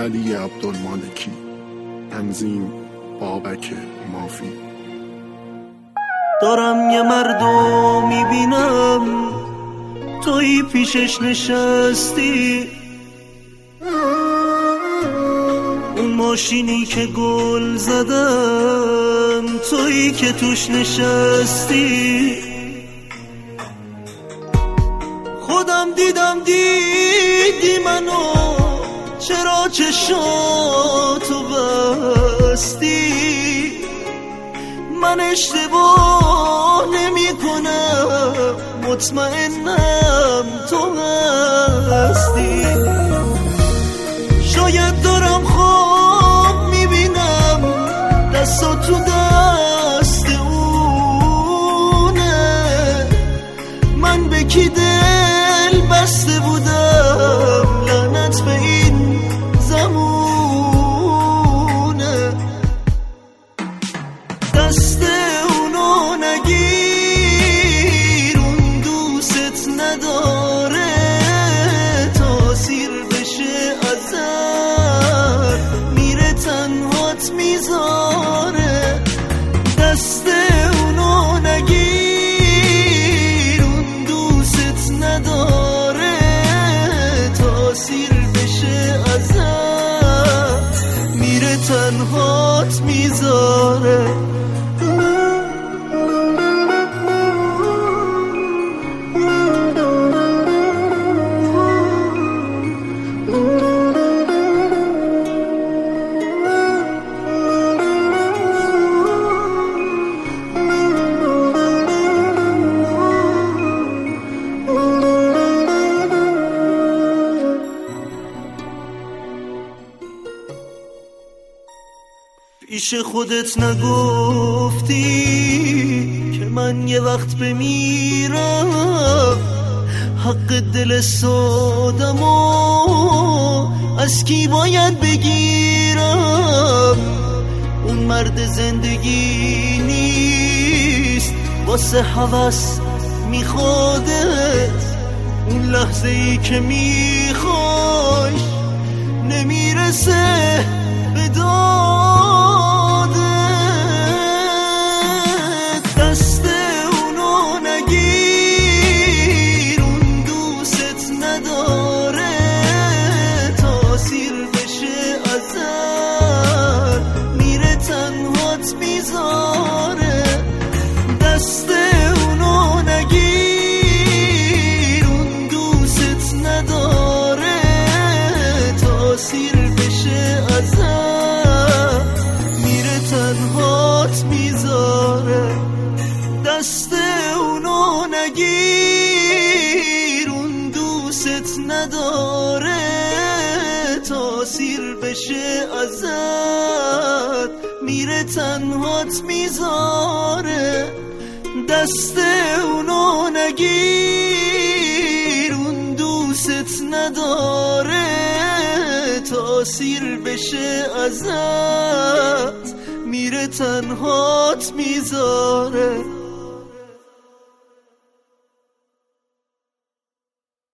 علی عبدالمالکی. تنظیم بابک مافی. دارم یه مردو میبینم توی پیشش نشستی، اون ماشینی که گل زدم توی که توش نشستی. خودم دیدی منو، چرا چشاتو بستی؟ من اشتباه نمی کنم، مطمئنم تو هستی. شاید دارم خواب میبینم دستا تو دست اونه، من به کی دل بسته بودم، لعنت به این زمونه. دست اونو نگیر، اون دوست نداره، تاثیر بشه ازت میره تنهات میذاره. دست اونو نگیر، اون دوست نداره، تاثیر بشه ازت میره تنهات میذاره. پیش خودت نگفتی که من یه وقت بمیرم، حق دل سادمو از کی باید بگیرم؟ اون مرد زندگی نیست، واسه هوس میخوادت، اون لحظه ای که میخوایش نمیرسه به دادت. دست اونو نگیر، اون دوست نداره، تاثیر بشه ازت میره تنهات میذاره. دست اونو نگیر، اون دوست نداره، تاثیر بشه ازت میره تنهات میذاره. دست اونو نگیر، اون دوست نداره، تاثیر بشه ازت میره تنهات میذاره. دست اونو نگیر، اون دوست نداره، تاثیر بشه ازت میره تنهات میذاره.